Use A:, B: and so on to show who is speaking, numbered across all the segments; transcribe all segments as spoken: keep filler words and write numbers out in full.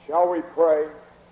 A: Shall we pray?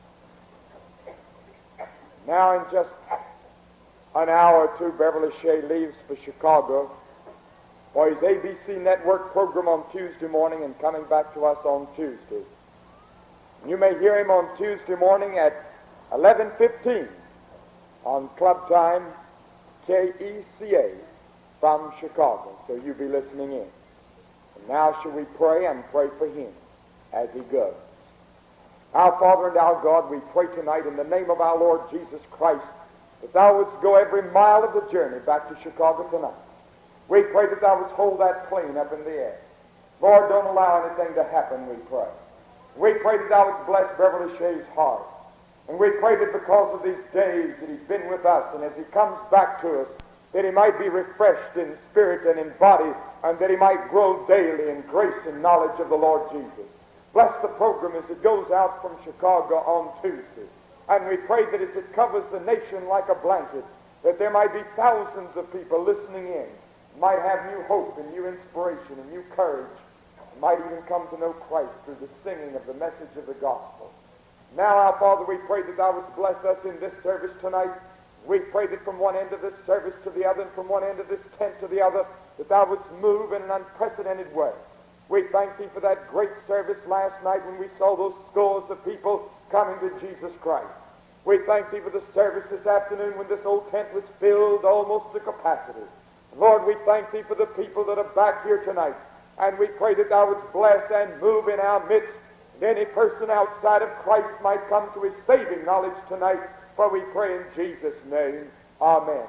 A: Now in just an hour or two, Beverly Shea leaves for Chicago for his A B C network program on Tuesday morning and coming back to us on Tuesday. You may hear him on Tuesday morning at eleven fifteen on Club Time, K E C A, from Chicago. So you be listening in. And now shall we pray and pray for him as he goes. Our Father and our God, we pray tonight in the name of our Lord Jesus Christ that thou wouldst go every mile of the journey back to Chicago tonight. We pray that thou wouldst hold that plane up in the air. Lord, don't allow anything to happen, we pray. We pray that thou wouldst bless Beverly Shea's heart. And we pray that because of these days that he's been with us, and as he comes back to us, that he might be refreshed in spirit and in body, and that he might grow daily in grace and knowledge of the Lord Jesus. Bless the program as it goes out from Chicago on Tuesday. And we pray that as it covers the nation like a blanket, that there might be thousands of people listening in, might have new hope and new inspiration and new courage, and might even come to know Christ through the singing of the message of the gospel. Now, our Father, we pray that thou wouldst bless us in this service tonight. We pray that from one end of this service to the other, and from one end of this tent to the other, that thou wouldst move in an unprecedented way. We thank thee for that great service last night when we saw those scores of people coming to Jesus Christ. We thank thee for the service this afternoon when this old tent was filled almost to capacity. Lord, we thank thee for the people that are back here tonight. And we pray that thou wouldst bless and move in our midst. And any person outside of Christ might come to his saving knowledge tonight. For we pray in Jesus' name. Amen.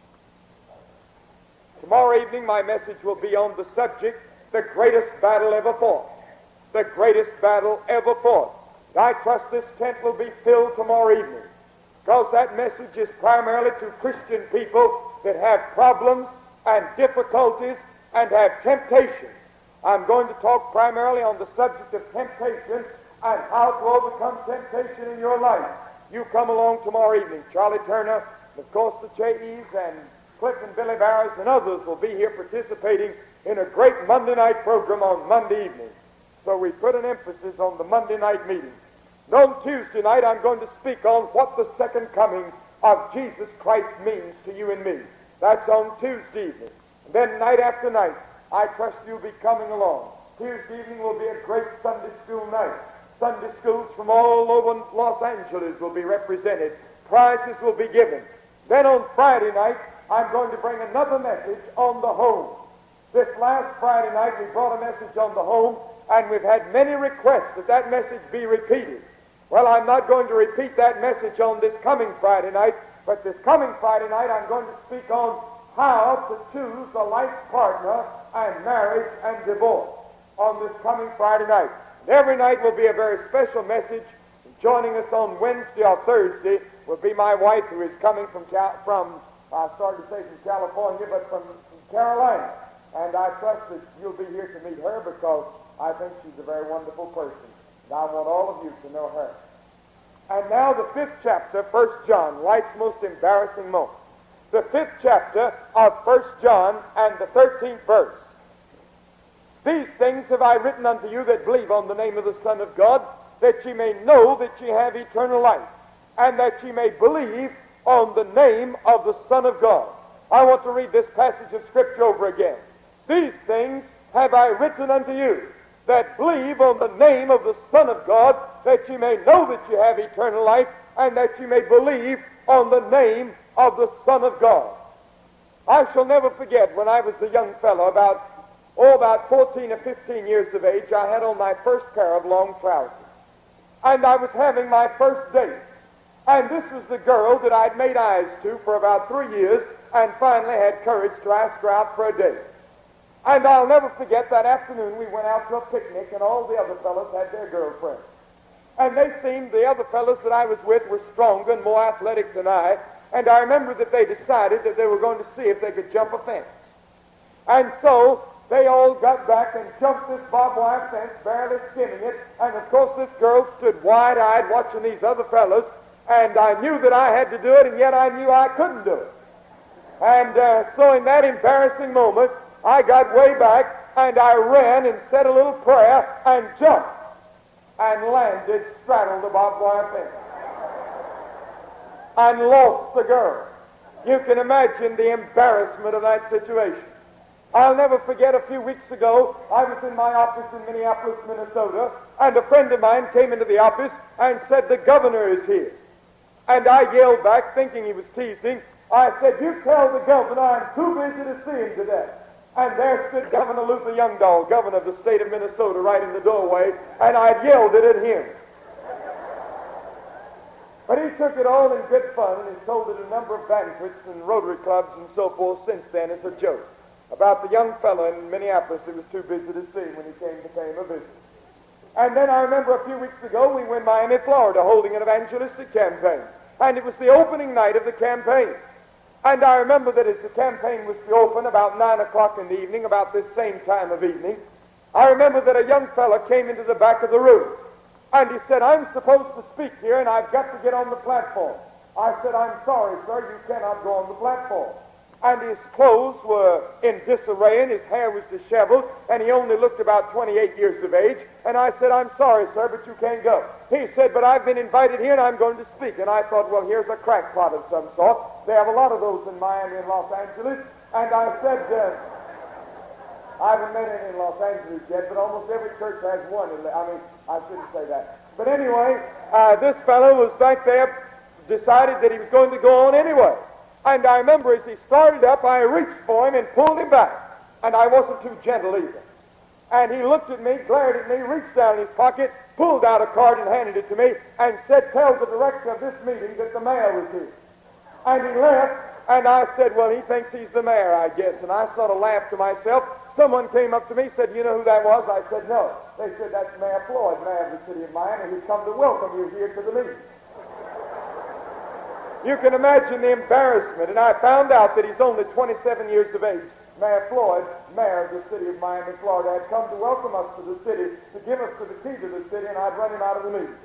A: Tomorrow evening my message will be on the subject, the greatest battle ever fought. The greatest battle ever fought. I trust this tent will be filled tomorrow evening, because that message is primarily to Christian people that have problems and difficulties and have temptations. I'm going to talk primarily on the subject of temptation and how to overcome temptation in your life. You come along tomorrow evening. Charlie Turner, and of course the Cheys and Cliff and Billy Barris and others will be here participating in a great Monday night program on Monday evening. So we put an emphasis on the Monday night meeting. And on Tuesday night I'm going to speak on what the second coming of Jesus Christ means to you and me. That's on Tuesday evening. And then night after night, I trust you'll be coming along. Tuesday evening will be a great Sunday school night. Sunday schools from all over Los Angeles will be represented. Prizes will be given. Then on Friday night, I'm going to bring another message on the home. This last Friday night, we brought a message on the home, and we've had many requests that that message be repeated. Well, I'm not going to repeat that message on this coming Friday night, but this coming Friday night, I'm going to speak on how to choose a life partner and marriage and divorce on this coming Friday night. And every night will be a very special message. Joining us on Wednesday or Thursday will be my wife, who is coming from, from I started to say from California, but from, from Carolina. And I trust that you'll be here to meet her, because I think she's a very wonderful person. And I want all of you to know her. And now the fifth chapter, First John, life's most embarrassing moment. The fifth chapter of First John and the thirteenth verse. These things have I written unto you that believe on the name of the Son of God, that ye may know that ye have eternal life, and that ye may believe on the name of the Son of God. I want to read this passage of Scripture over again. These things have I written unto you that believe on the name of the Son of God, that ye may know that ye have eternal life, and that ye may believe on the name of the Son of God. I shall never forget when I was a young fellow, about, oh, about fourteen or fifteen years of age, I had on my first pair of long trousers. And I was having my first date. And this was the girl that I'd made eyes to for about three years, and finally had courage to ask her out for a date. And I'll never forget that afternoon we went out to a picnic, and all the other fellows had their girlfriends. And they seemed, the other fellows that I was with were stronger and more athletic than I, and I remember that they decided that they were going to see if they could jump a fence. And so they all got back and jumped this barbed wire fence, barely skimming it, and of course this girl stood wide-eyed watching these other fellows, and I knew that I had to do it, and yet I knew I couldn't do it. And uh, so in that embarrassing moment, I got way back, and I ran and said a little prayer and jumped. and landed straddled the barbed wire fence and lost the girl. You can imagine the embarrassment of that situation. I'll never forget, a few weeks ago, I was in my office in Minneapolis, Minnesota, and a friend of mine came into the office and said, "The governor is here." And I yelled back, thinking he was teasing. I said, "You tell the governor I'm too busy to see him today." And there stood Governor Luther Youngdahl, governor of the state of Minnesota, right in the doorway, and I yelled it at him. But he took it all in good fun and has told it a number of banquets and Rotary clubs and so forth since then as a joke about the young fellow in Minneapolis who was too busy to see him when he came to pay him a visit. And then I remember a few weeks ago we were in Miami, Florida, holding an evangelistic campaign. And it was the opening night of the campaign. And I remember that as the campaign was to open about nine o'clock in the evening, about this same time of evening, I remember that a young fellow came into the back of the room. And he said, "I'm supposed to speak here, and I've got to get on the platform." I said, "I'm sorry, sir, you cannot go on the platform." And his clothes were in disarray, and his hair was disheveled, and he only looked about twenty-eight years of age. And I said, "I'm sorry, sir, but you can't go." He said, "But I've been invited here, and I'm going to speak." And I thought, well, here's a crackpot of some sort. They have a lot of those in Miami and Los Angeles. And I said, uh, I haven't met any in Los Angeles yet, but almost every church has one. In the, I mean, I shouldn't say that. But anyway, uh, this fellow was back there, decided that he was going to go on anyway. And I remember as he started up, I reached for him and pulled him back. And I wasn't too gentle either. And he looked at me, glared at me, reached down in his pocket, pulled out a card and handed it to me, and said, "Tell the director of this meeting that the mayor was here." And he left, and I said, "Well, he thinks he's the mayor, I guess." And I sort of laughed to myself. Someone came up to me and said, "You know who that was?" I said, "No." They said, "That's Mayor Floyd, mayor of the city of Miami, who's come to welcome you here to the meeting." You can imagine the embarrassment. And I found out that he's only twenty-seven years of age. Mayor Floyd, mayor of the city of Miami, Florida, had come to welcome us to the city, to give us the key to the city, and I'd run him out of the meeting.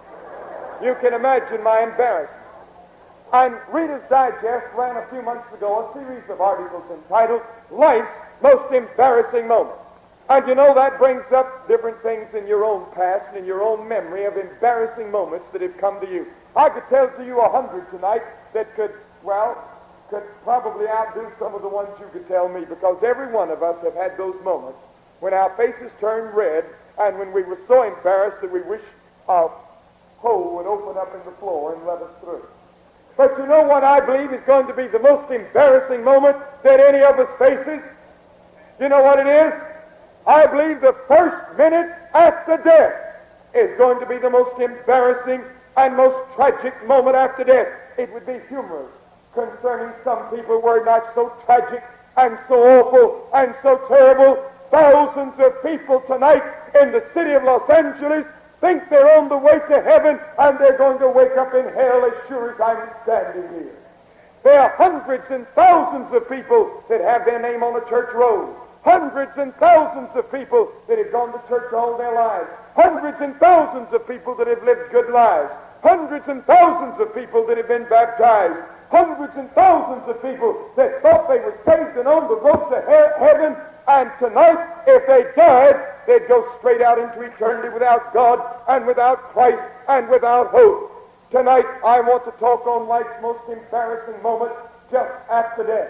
A: You can imagine my embarrassment. And Reader's Digest ran a few months ago a series of articles entitled Life's Most Embarrassing Moments. And you know, that brings up different things in your own past and in your own memory of embarrassing moments that have come to you. I could tell to you a hundred tonight that could, well, could probably outdo some of the ones you could tell me, because every one of us have had those moments when our faces turned red and when we were so embarrassed that we wished a hole would open up in the floor and let us through. But you know what I believe is going to be the most embarrassing moment that any of us faces? You know what it is? I believe the first minute after death is going to be the most embarrassing and most tragic moment after death. It would be humorous concerning some people were not so tragic and so awful and so terrible. Thousands of people tonight in the city of Los Angeles think they're on the way to heaven, and they're going to wake up in hell as sure as I'm standing here. There are hundreds and thousands of people that have their name on a church roll. Hundreds and thousands of people that have gone to church all their lives. Hundreds and thousands of people that have lived good lives. Hundreds and thousands of people that have been baptized. Hundreds and thousands of people that thought they were saved and on the road to he- heaven. And tonight, if they died, they'd go straight out into eternity without God and without Christ and without hope. Tonight, I want to talk on life's most embarrassing moment just after death.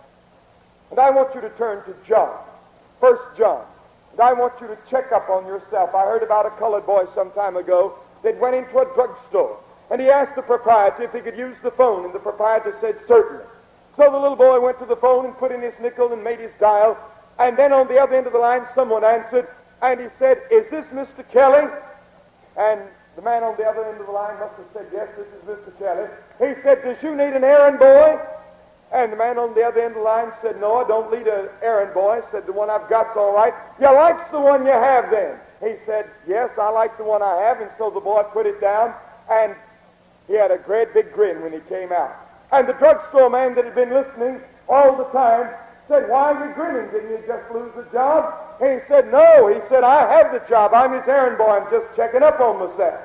A: And I want you to turn to John, First John. And I want you to check up on yourself. I heard about a colored boy some time ago that went into a drugstore, and he asked the proprietor if he could use the phone, and the proprietor said, "Certainly." So the little boy went to the phone and put in his nickel and made his dial, and then on the other end of the line someone answered, and he said, "Is this Mister Kelly?" And the man on the other end of the line must have said, "Yes, this is Mister Kelly." He said, "Does you need an errand boy?" And the man on the other end of the line said, "No, I don't need an errand boy." Said, "The one I've got's all right." "You likes the one you have then?" He said, "Yes, I like the one I have." And so the boy put it down, and he had a great big grin when he came out. And the drugstore man that had been listening all the time said, "Why are you grinning? Didn't you just lose the job?" He said, "No." He said, "I have the job. I'm his errand boy. I'm just checking up on myself."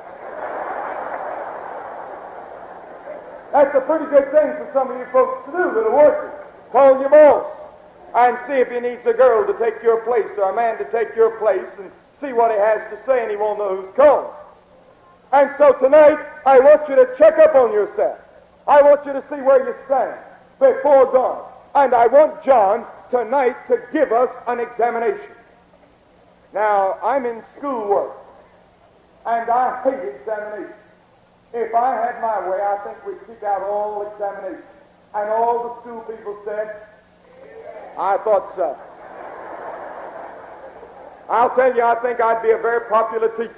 A: That's a pretty good thing for some of you folks to do that are working. Call your boss and see if he needs a girl to take your place or a man to take your place, and see what he has to say, and he won't know who's calling. And so tonight, I want you to check up on yourself. I want you to see where you stand before God. And I want John tonight to give us an examination. Now, I'm in schoolwork, and I hate examinations. If I had my way, I think we'd kick out all examinations. And all the school people said, I thought so. I'll tell you, I think I'd be a very popular teacher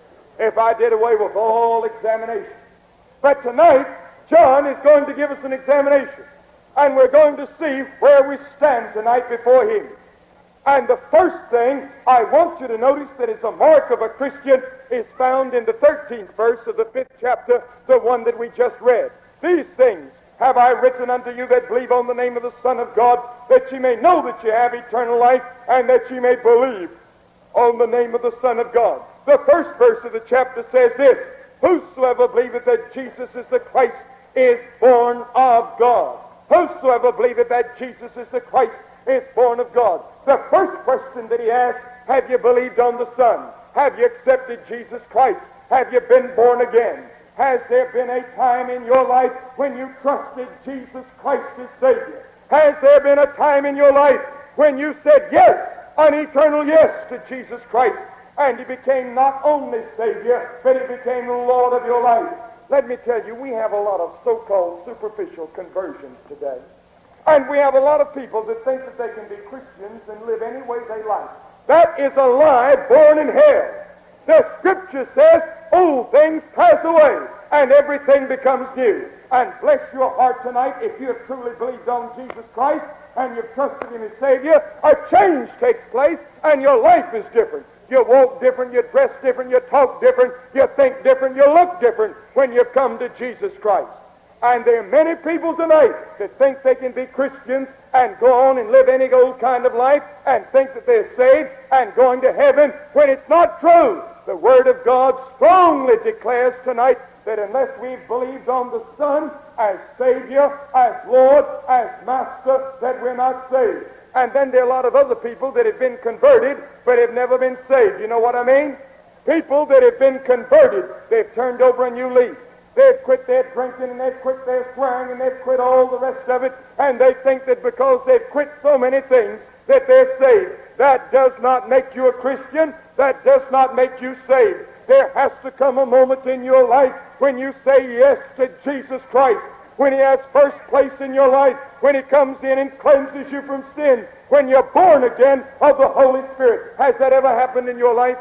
A: if I did away with all examinations. But tonight, John is going to give us an examination, and we're going to see where we stand tonight before him. And the first thing I want you to notice that is a mark of a Christian is found in the thirteenth verse of the fifth chapter, the one that we just read. These things have I written unto you that believe on the name of the Son of God, that ye may know that ye have eternal life, and that ye may believe on the name of the Son of God. The first verse of the chapter says this, whosoever believeth that Jesus is the Christ is born of God. Whosoever believeth that Jesus is the Christ is born of God. The first question that he asked, have you believed on the Son? Have you accepted Jesus Christ? Have you been born again? Has there been a time in your life when you trusted Jesus Christ as Savior? Has there been a time in your life when you said yes, an eternal yes to Jesus Christ, and he became not only Savior, but he became the Lord of your life? Let me tell you, we have a lot of so-called superficial conversions today. And we have a lot of people that think that they can be Christians and live any way they like. That is a lie born in hell. The Scripture says, old things pass away, and everything becomes new. And bless your heart tonight, if you have truly believed on Jesus Christ, and you've trusted him as Savior, a change takes place, and your life is different. You walk different, you dress different, you talk different, you think different, you look different when you come to Jesus Christ. And there are many people tonight that think they can be Christians and go on and live any old kind of life and think that they're saved and going to heaven when it's not true. The Word of God strongly declares tonight that unless we've believed on the Son as Savior, as Lord, as Master, that we're not saved. And then there are a lot of other people that have been converted but have never been saved. You know what I mean? People that have been converted, they've turned over a new leaf. They've quit their drinking, and they've quit their swearing, and they've quit all the rest of it, and they think that because they've quit so many things that they're saved. That does not make you a Christian. That does not make you saved. There has to come a moment in your life when you say yes to Jesus Christ, when he has first place in your life, when he comes in and cleanses you from sin, when you're born again of the Holy Spirit. Has that ever happened in your life?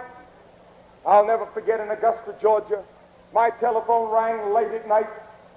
A: I'll never forget in Augusta, Georgia, my telephone rang late at night.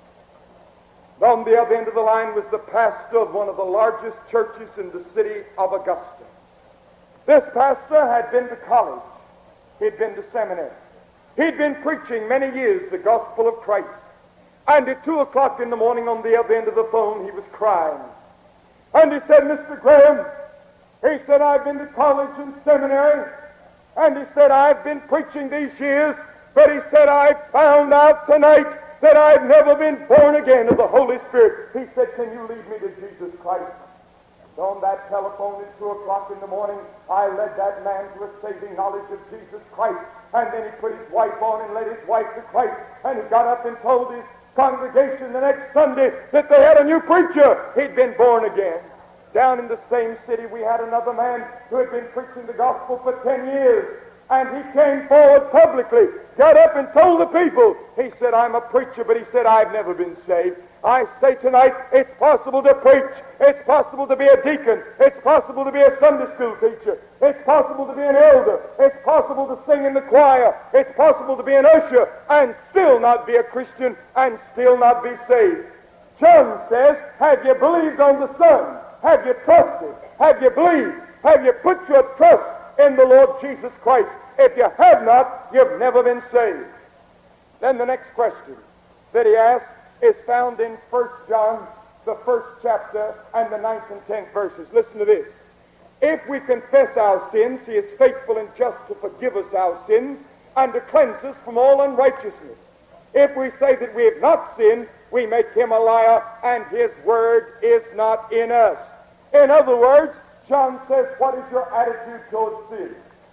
A: On the other end of the line was the pastor of one of the largest churches in the city of Augusta. This pastor had been to college. He'd been to seminary. He'd been preaching many years the gospel of Christ. And at two o'clock in the morning on the other end of the phone, he was crying. And he said, Mister Graham, he said, I've been to college and seminary. And he said, I've been preaching these years. But he said, I found out tonight that I've never been born again of the Holy Spirit. He said, can you lead me to Jesus Christ? And on that telephone at two o'clock in the morning, I led that man to a saving knowledge of Jesus Christ. And then he put his wife on and led his wife to Christ. And he got up and told his congregation the next Sunday that they had a new preacher. He'd been born again. Down in the same city, we had another man who had been preaching the gospel for ten years. And he came forward publicly, got up and told the people. He said, I'm a preacher, but he said, I've never been saved. I say tonight, it's possible to preach. It's possible to be a deacon. It's possible to be a Sunday school teacher. It's possible to be an elder. It's possible to sing in the choir. It's possible to be an usher and still not be a Christian and still not be saved. John says, have you believed on the Son? Have you trusted? Have you believed? Have you put your trust in the Lord Jesus Christ? If you have not, you've never been saved. Then the next question that he asks is found in First John, the first chapter, and the ninth and tenth verses. Listen to this. If we confess our sins, he is faithful and just to forgive us our sins and to cleanse us from all unrighteousness. If we say that we have not sinned, we make him a liar, and his word is not in us. In other words, John says, what is your attitude towards sin?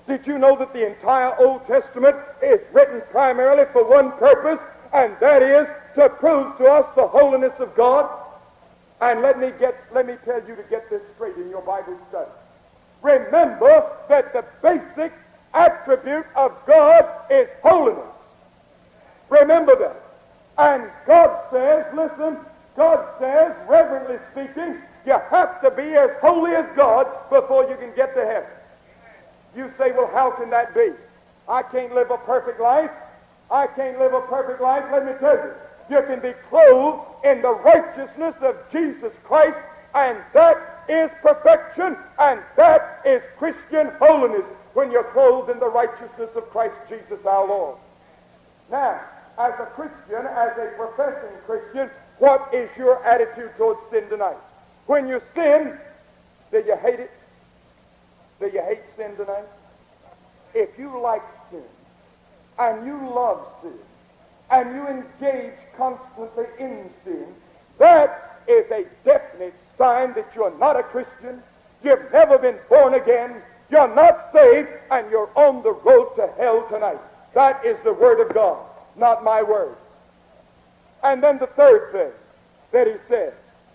A: Did you know that the entire Old Testament is written primarily for one purpose, and that is to prove to us the holiness of God? And let me get, let me tell you to get this straight in your Bible study. Remember that the basic attribute of God is holiness. Remember that. And God says, listen, God says, reverently speaking, you have to be as holy as God before you can get to heaven. You say, well, how can that be? I can't live a perfect life. I can't live a perfect life. Let me tell you, you can be clothed in the righteousness of Jesus Christ, and that is perfection, and that is Christian holiness, when you're clothed in the righteousness of Christ Jesus our Lord. Now, as a Christian, as a professing Christian, what is your attitude towards sin tonight? When you sin, do you hate it? Do you hate sin tonight? If you like sin, and you love sin, and you engage constantly in sin, that is a definite sign that you're not a Christian. You've never been born again. You're not saved, and you're on the road to hell tonight. That is the Word of God, not my word. And then the third thing that he says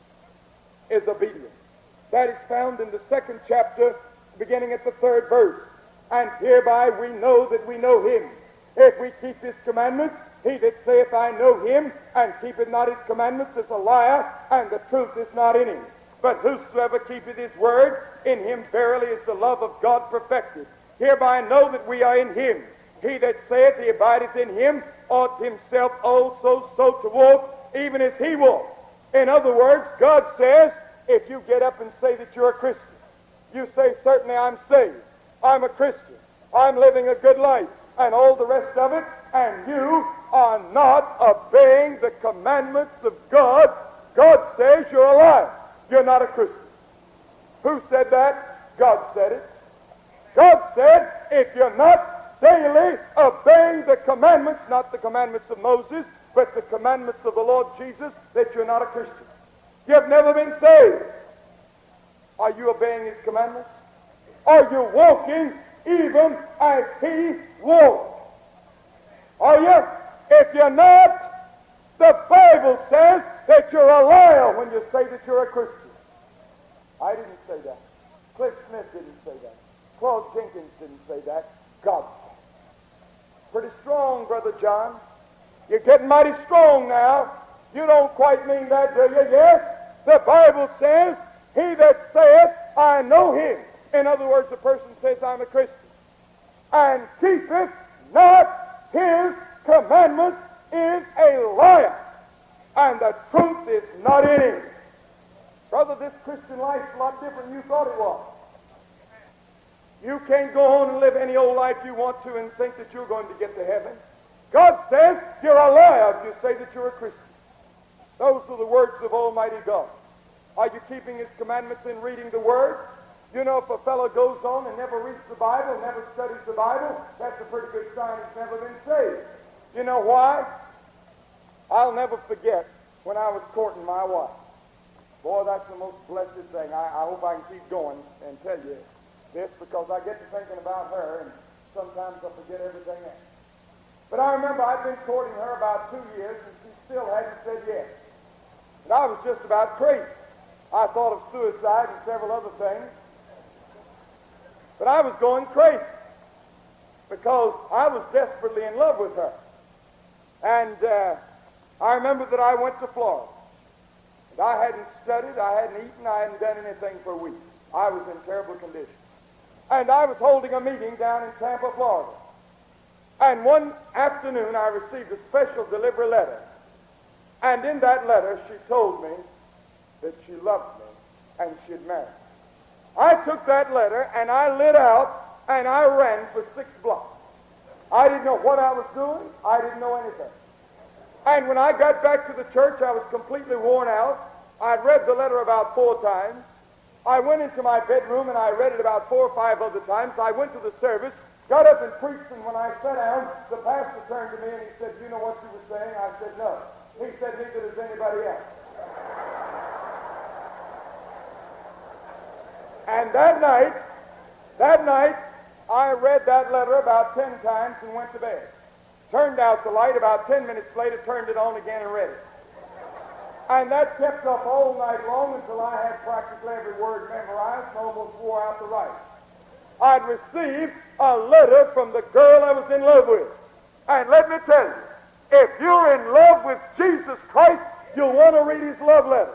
A: is obedience. That is found in the second chapter, beginning at the third verse. And hereby we know that we know him, if we keep his commandments. He that saith, I know him, and keepeth not his commandments, is a liar, and the truth is not in him. But whosoever keepeth his word, in him verily is the love of God perfected. Hereby know that we are in him. He that saith he abideth in him ought himself also so to walk, even as he walked. In other words, God says, if you get up and say that you're a Christian, you say, certainly I'm saved, I'm a Christian, I'm living a good life, and all the rest of it, and you are not obeying the commandments of God, God says you're a liar. You're not a Christian. Who said that? God said it. God said, if you're not daily obeying the commandments, not the commandments of Moses, but the commandments of the Lord Jesus, that you're not a Christian. You've never been saved. Are you obeying his commandments? Are you walking even as he walked? Are you? If you're not, the Bible says that you're a liar when you say that you're a Christian. I didn't say that. Cliff Smith didn't say that. Claude Jenkins didn't say that. God said it. Pretty strong, Brother John. You're getting mighty strong now. You don't quite mean that, do you? Yes. The Bible says, he that saith, I know him. In other words, the person says, I'm a Christian, and keepeth not his commandments, is a liar, and the truth is not in him. Brother, this Christian life is a lot different than you thought it was. You can't go on and live any old life you want to and think that you're going to get to heaven. God says you're a liar if you say that you're a Christian. Those are the words of Almighty God. Are you keeping his commandments and reading the Word? You know, if a fellow goes on and never reads the Bible, never studies the Bible, that's a pretty good sign he's never been saved. You know why? I'll never forget when I was courting my wife. Boy, that's the most blessed thing. I, I hope I can keep going and tell you this, because I get to thinking about her, and sometimes I forget everything else. But I remember I'd been courting her about two years, and she still hadn't said yes. And I was just about crazy. I thought of suicide and several other things. But I was going crazy because I was desperately in love with her. And uh, I remember that I went to Florida. And I hadn't studied, I hadn't eaten, I hadn't done anything for weeks. I was in terrible condition. And I was holding a meeting down in Tampa, Florida. And one afternoon I received a special delivery letter. And in that letter she told me that she loved me and she'd marry me. I took that letter and I lit out and I ran for six blocks. I didn't know what I was doing. I didn't know anything. And when I got back to the church, I was completely worn out. I'd read the letter about four times. I went into my bedroom and I read it about four or five other times. I went to the service, got up and preached, and when I sat down, the pastor turned to me and he said, "Do you know what you were saying?" I said, "No." He said, "Neither does anybody else." And that night, that night, I read that letter about ten times and went to bed. Turned out the light. About ten minutes later, turned it on again and read it. And that kept up all night long until I had practically every word memorized and almost wore out the writing. I'd received a letter from the girl I was in love with. And let me tell you, if you're in love with Jesus Christ, you'll want to read his love letter.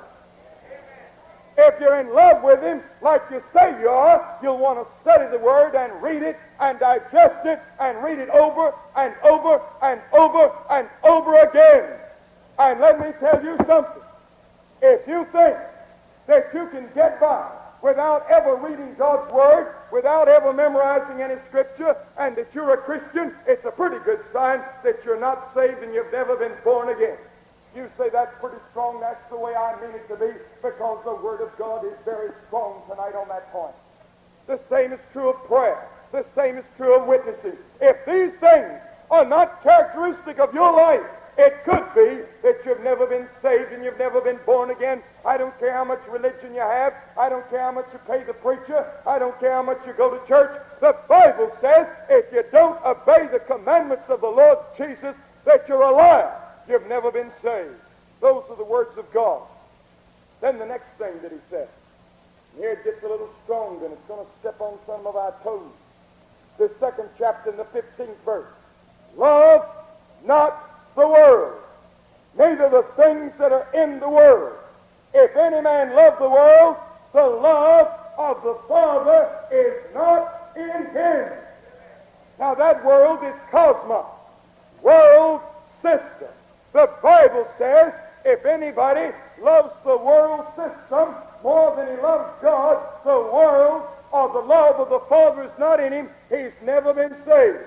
A: If you're in love with him, like you say you are, you'll want to study the Word and read it and digest it and read it over and over and over and over again. And let me tell you something. If you think that you can get by without ever reading God's Word, without ever memorizing any Scripture, and that you're a Christian, it's a pretty good sign that you're not saved and you've never been born again. You say that's pretty strong. That's the way I mean it to be, because the Word of God is very strong tonight on that point. The same is true of prayer. The same is true of witnessing. If these things are not characteristic of your life, it could be that you've never been saved and you've never been born again. I don't care how much religion you have. I don't care how much you pay the preacher. I don't care how much you go to church. The Bible says if you don't obey the commandments of the Lord Jesus, that you're a liar. You've never been saved. Those are the words of God. Then the next thing that he said, here it gets a little stronger and it's going to step on some of our toes. The second chapter in the fifteenth verse. Love not the world, neither the things that are in the world. If any man love the world, the love of the Father is not in him. Now that world is cosmos, world system. The Bible says if anybody loves the world system more than he loves God, the world or the love of the Father is not in him. He's never been saved.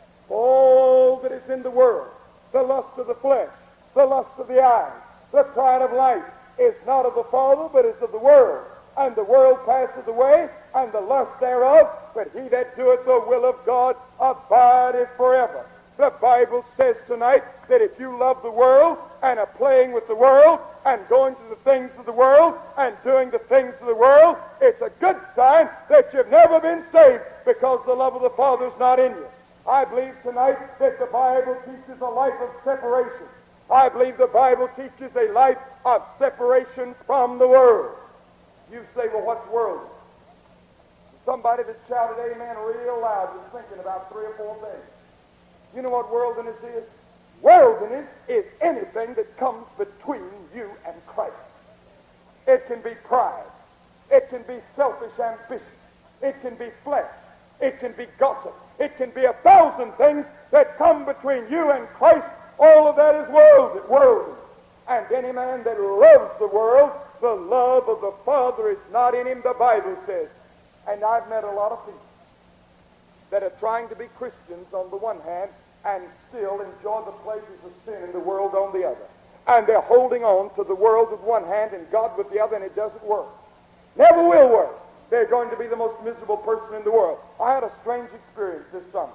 A: All that is in the world, the lust of the flesh, the lust of the eyes, the pride of life, is not of the Father, but is of the world. And the world passeth away, and the lust thereof, but he that doeth the will of God abideth forever. The Bible says tonight that if you love the world and are playing with the world and going to the things of the world and doing the things of the world, it's a good sign that you've never been saved, because the love of the Father is not in you. I believe tonight that the Bible teaches a life of separation. I believe the Bible teaches a life of separation from the world. You say, well, what's world? Somebody that shouted amen real loud was thinking about three or four things. You know what worldliness is? Worldliness is anything that comes between you and Christ. It can be pride. It can be selfish ambition. It can be flesh. It can be gossip. It can be a thousand things that come between you and Christ. All of that is world, worldly. And any man that loves the world, the love of the Father is not in him, the Bible says. And I've met a lot of people that are trying to be Christians on the one hand and still enjoy the pleasures of sin in the world on the other. And they're holding on to the world with one hand and God with the other, and it doesn't work. Never will work. They're going to be the most miserable person in the world. I had a strange experience this summer.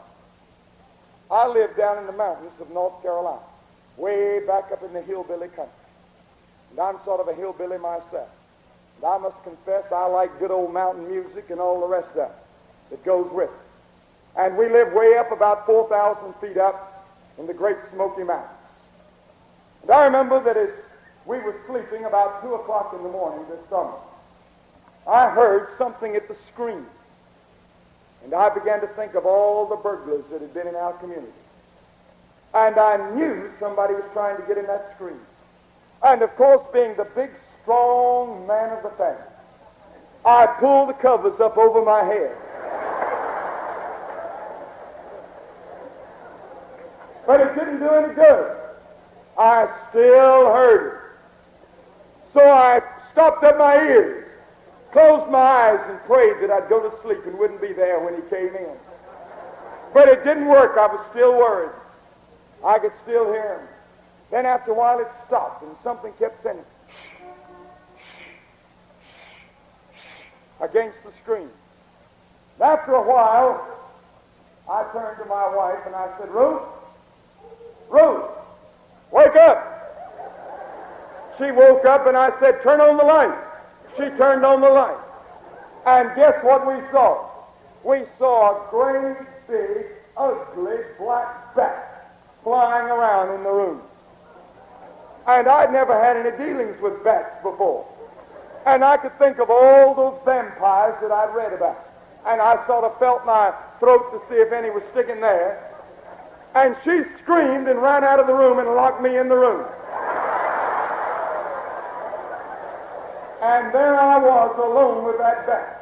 A: I live down in the mountains of North Carolina, way back up in the hillbilly country. And I'm sort of a hillbilly myself. And I must confess I like good old mountain music and all the rest of it that goes with it. And we live way up about four thousand feet up in the Great Smoky Mountains. And I remember that as we were sleeping about two o'clock in the morning this summer, I heard something at the screen. And I began to think of all the burglars that had been in our community. And I knew somebody was trying to get in that screen. And of course, being the big, strong man of the family, I pulled the covers up over my head. But it didn't do any good. I still heard it. So I stopped up my ears, closed my eyes, and prayed that I'd go to sleep and wouldn't be there when he came in. But it didn't work. I was still worried. I could still hear him. Then after a while it stopped, and something kept saying, shh, shh, shh, against the screen. And after a while, I turned to my wife and I said, Ruth, Ruth, wake up. She woke up and I said, turn on the light. She turned on the light. And guess what we saw? we saw a great, big, ugly black bat flying around in the room. And I'd never had any dealings with bats before. And I could think of all those vampires that I'd read about. And I sort of felt my throat to see if any was sticking there. And she screamed and ran out of the room and locked me in the room. And there I was alone with that bat.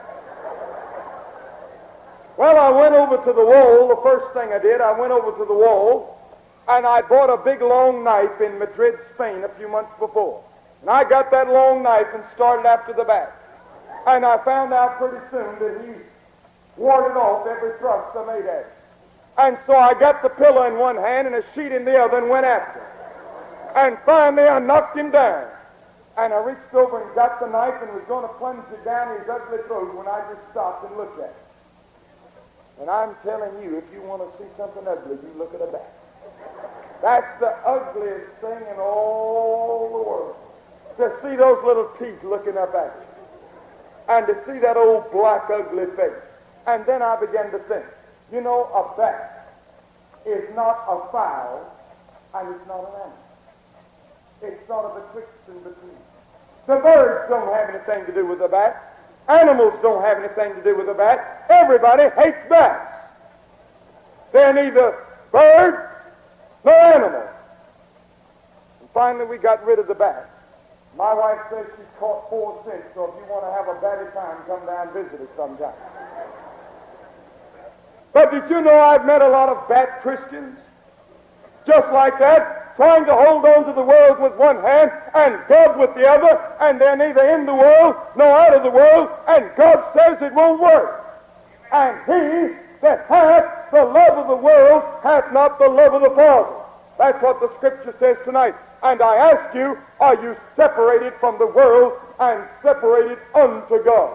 A: Well, I went over to the wall. The first thing I did, I went over to the wall, and I bought a big long knife in Madrid, Spain, a few months before. And I got that long knife and started after the bat. And I found out pretty soon that he warded off every thrust I made at him. And so I got the pillow in one hand and a sheet in the other and went after him. And finally I knocked him down. And I reached over and got the knife and was going to plunge it down his ugly throat when I just stopped and looked at him. And I'm telling you, if you want to see something ugly, you look at a bat. That's the ugliest thing in all the world. To see those little teeth looking up at you. And to see that old black ugly face. And then I began to think, you know, a bat is not a fowl and it's not an animal. It's sort of betwixt and between. The birds don't have anything to do with the bat. Animals don't have anything to do with the bat. Everybody hates bats. They're neither birds nor animals. And finally we got rid of the bat. My wife says she's caught four since, so if you want to have a batty time, come down and visit us sometime. But did you know I've met a lot of bat Christians? Just like that, trying to hold on to the world with one hand and God with the other, and they're neither in the world nor out of the world, and God says it won't work. And he that hath the love of the world hath not the love of the Father. That's what the Scripture says tonight. And I ask you, are you separated from the world and separated unto God?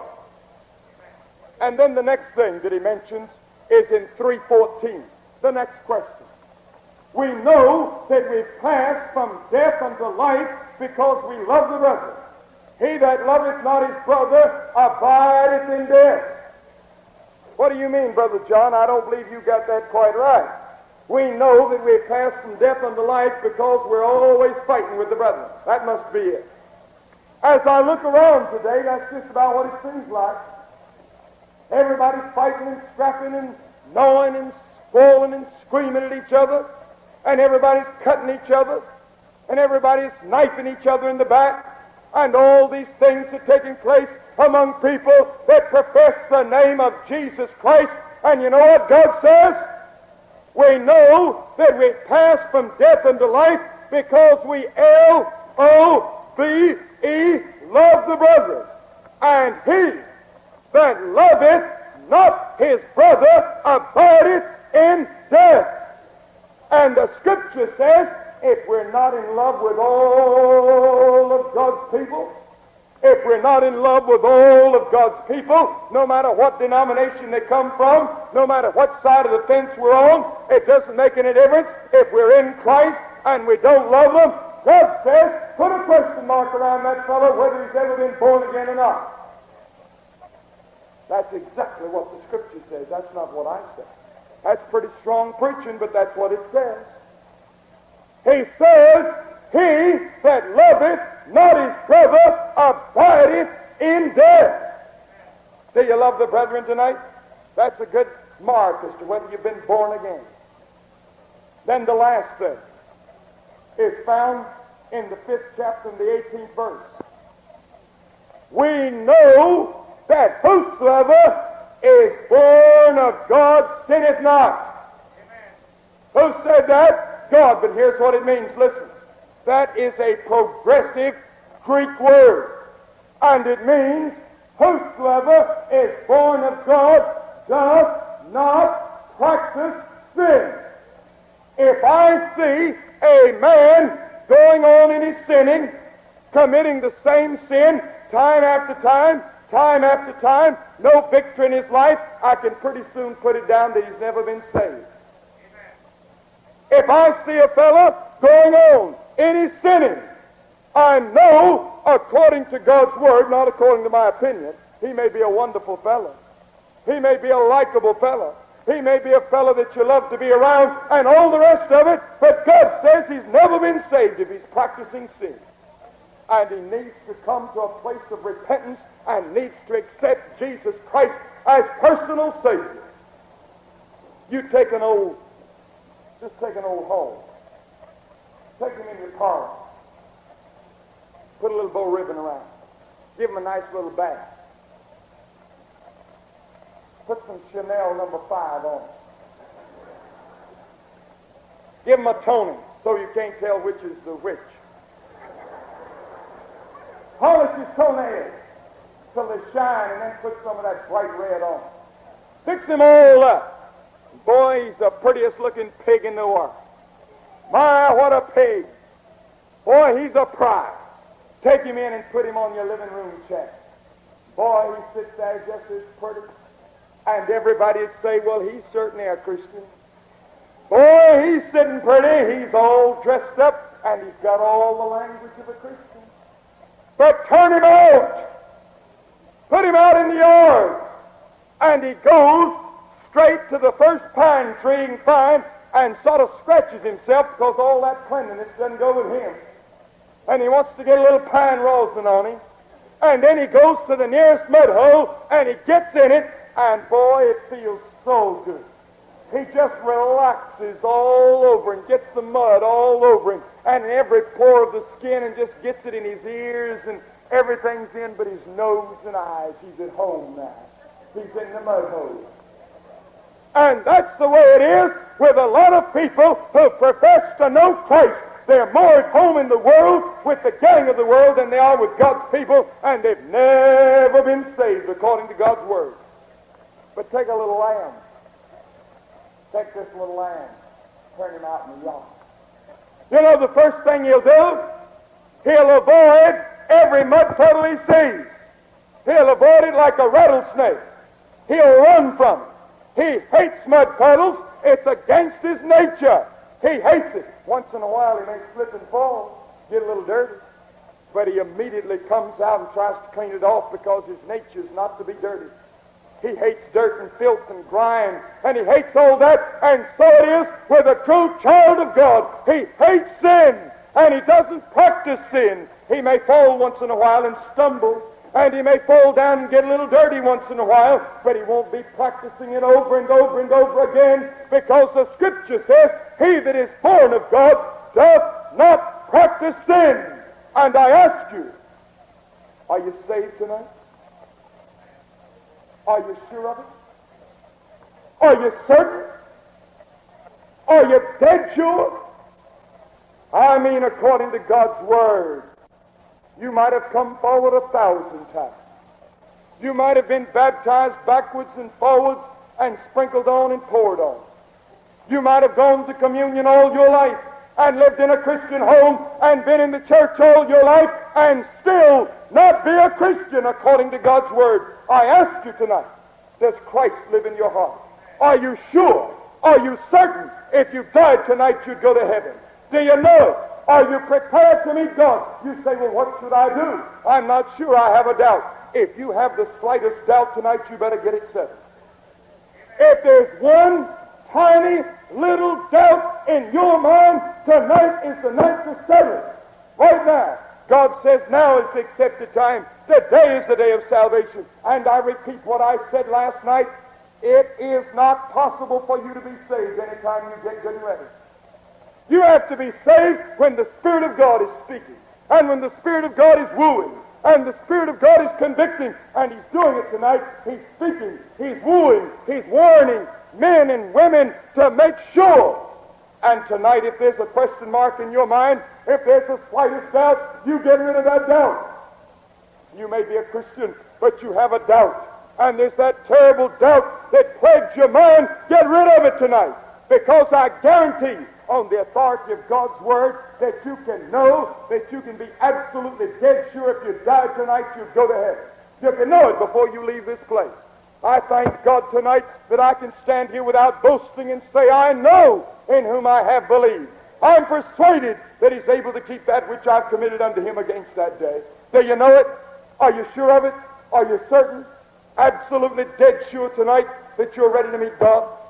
A: And then the next thing that he mentions is in three fourteen. The next question. We know that we've passed from death unto life because we love the brethren. He that loveth not his brother abideth in death. What do you mean, Brother John? I don't believe you got that quite right. We know that we've passed from death unto life because we're always fighting with the brethren. That must be it. As I look around today, that's just about what it seems like. Everybody's fighting and scrapping and gnawing and spoiling and screaming at each other. And everybody's cutting each other. And everybody's knifing each other in the back. And all these things are taking place among people that profess the name of Jesus Christ. And you know what God says? We know that we pass from death unto life because we L O V E love the brothers. And he that loveth not his brother abideth in death. And the Scripture says, if we're not in love with all of God's people, if we're not in love with all of God's people, no matter what denomination they come from, no matter what side of the fence we're on, it doesn't make any difference. If we're in Christ and we don't love them, God says, put a question mark around that fellow whether he's ever been born again or not. That's exactly what the Scripture says. That's not what I say. That's pretty strong preaching, but that's what it says. He says, he that loveth not his brother abideth in death. Do you love the brethren tonight? That's a good mark as to whether you've been born again. Then the last thing is found in the fifth chapter and the eighteenth verse. We know that whosoever is born of God sinneth not. Amen. Who said that? God. But here's what it means. Listen. That is a progressive Greek word. And it means whosoever is born of God does not practice sin. If I see a man going on in his sinning, committing the same sin time after time, time after time, no victory in his life, I can pretty soon put it down that he's never been saved. Amen. If I see a fellow going on in his sinning, I know, according to God's Word, not according to my opinion, he may be a wonderful fellow. He may be a likable fellow. He may be a fellow that you love to be around and all the rest of it, but God says he's never been saved if he's practicing sin. And he needs to come to a place of repentance and needs to accept Jesus Christ as personal Savior. You take an old, just take an old home. Take him in your car. Put a little bow ribbon around it. Give him a nice little bath. Put some Chanel number five on it. Give him a toning so you can't tell which is the which. Polish his toenails till they shine, and then put some of that bright red on. Fix him all up. Boy, he's the prettiest looking pig in the world. My, what a pig. Boy, he's a prize. Take him in and put him on your living room chair. Boy, he sits there just as pretty. And everybody would say, well, he's certainly a Christian. Boy, he's sitting pretty. He's all dressed up, and he's got all the language of a Christian. But turn him out. Put him out in the yard. And he goes straight to the first pine tree he can find and sort of scratches himself because all that cleanliness doesn't go with him. And he wants to get a little pine rosin on him. And then he goes to the nearest mud hole and he gets in it, and boy, it feels so good. He just relaxes all over and gets the mud all over him and in every pore of the skin and just gets it in his ears, and everything's in but his nose and eyes. He's at home now. He's in the mud hole. And that's the way it is with a lot of people who profess to know Christ. They're more at home in the world with the gang of the world than they are with God's people, and they've never been saved according to God's word. But take a little lamb. Take this little lamb. Turn him out in the yard. You know the first thing he'll do? He'll avoid every mud puddle he sees. He'll avoid it like a rattlesnake. He'll run from it. He hates mud puddles. It's against his nature. He hates it. Once in a while he may slip and fall, get a little dirty. But he immediately comes out and tries to clean it off because his nature is not to be dirty. He hates dirt and filth and grime, and he hates all that, and so it is with a true child of God. He hates sin, and he doesn't practice sin. He may fall once in a while and stumble, and he may fall down and get a little dirty once in a while, but he won't be practicing it over and over and over again, because the Scripture says, he that is born of God doth not practice sin. And I ask you, are you saved tonight? Are you sure of it? Are you certain? Are you dead sure? I mean, according to God's word, you might have come forward a thousand times. You might have been baptized backwards and forwards and sprinkled on and poured on. You might have gone to communion all your life and lived in a Christian home and been in the church all your life and still not be a Christian according to God's word. I ask you tonight, does Christ live in your heart? Are you sure? Are you certain if you died tonight you'd go to heaven? Do you know it? Are you prepared to meet God? You say, well, what should I do? I'm not sure. I have a doubt. If you have the slightest doubt tonight, you better get it settled. If there's one tiny little doubt in your mind, tonight is the night to settle it. Right now. God says now is the accepted time. Today is the day of salvation. And I repeat what I said last night. It is not possible for you to be saved anytime you get good and ready. You have to be saved when the Spirit of God is speaking, and when the Spirit of God is wooing, and the Spirit of God is convicting, and He's doing it tonight. He's speaking, He's wooing, He's warning men and women to make sure. And tonight, if there's a question mark in your mind, if there's the slightest doubt, you get rid of that doubt. You may be a Christian, but you have a doubt. And there's that terrible doubt that plagues your mind. Get rid of it tonight. Because I guarantee you, on the authority of God's Word, that you can know, that you can be absolutely dead sure if you died tonight, you'd go to heaven. You can know it before you leave this place. I thank God tonight that I can stand here without boasting and say, I know in whom I have believed. I'm persuaded that He's able to keep that which I've committed unto Him against that day. Do you know it? Are you sure of it? Are you certain? absolutely dead sure tonight that you're ready to meet God?